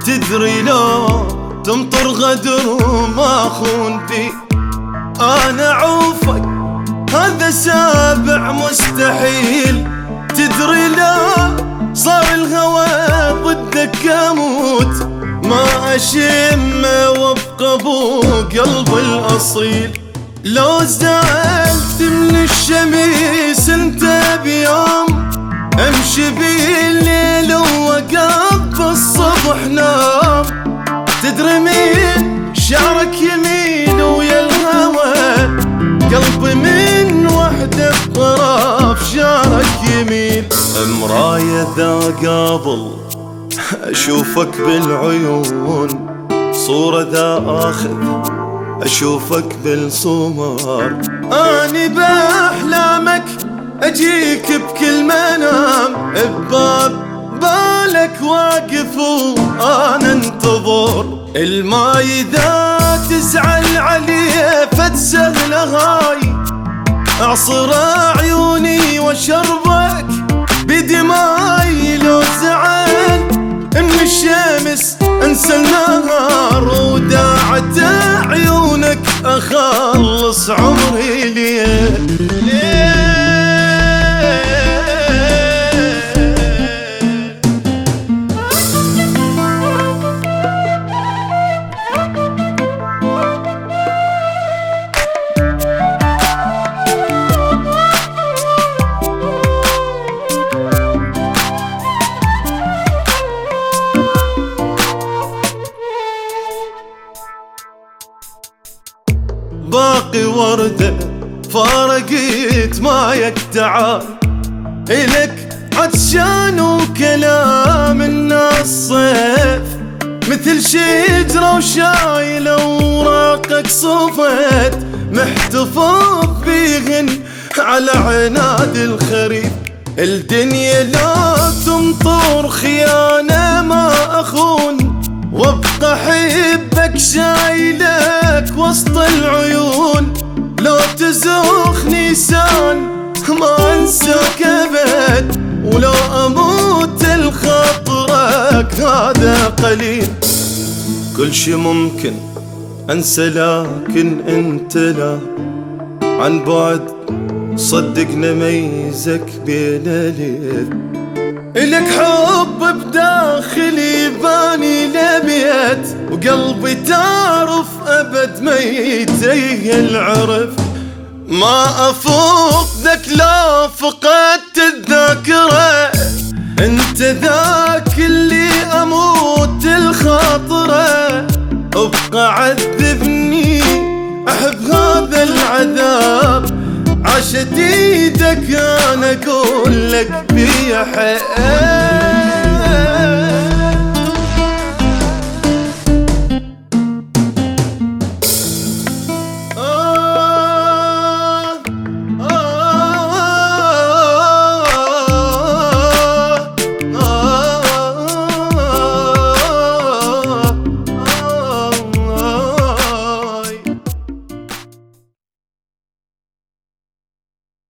تدري لو تمطر غدر وما خون فيك أنا عوفك هذا سابع مستحيل. تدري لو صار الهوى ضدك أموت ما أشم وابقى ابو قلب الأصيل. لو زعلت من الشميس انت بيوم امشي بالليل ووقف الصبح نام. تدري مين شعرك يمين ويا الهوى قلبي من وحدة بطرف شعرك يمين. مراية ذا قابل أشوفك بالعيون صورة ذا آخذ أشوفك بالصمار. أني بأحلامك أجيك بكل منام بباب بالك واقف وأنا انتظر. الماي إذا تزعل عليه فتسهله هاي أعصر عيوني وشربك بدماي. لو زعل من الشمس انسى النهار وداعت عيونك اخلص عمري ليل. باقي وردة فارقت مايك تعال إلك عطشان وكلام الناس صيف مثل شجرة وشايلة وراقك صفت محتفظ بيهن على عناد الخريف. الدنيا لا تمطر خيانة ما أخون وابقى حبك شايلك وسط العيون. لو تزوخ نيسان ما انساك ابد ولو اموت لخاطرك هذا قليل. كل شي ممكن انسى لكن انت لا عن بعد صدقنا ميزك بين اليد. إلك حب بداخلي باني لبيت وقلبي تعرف أبد ما يتيهل عرف. ما أفوق ذاك لا فقدت الذاكرة انت ذاك اللي أموت الخاطرة. ابقى عذبني أحب هذا العذاب عاشت ايدك انا اقول لك بيا حق.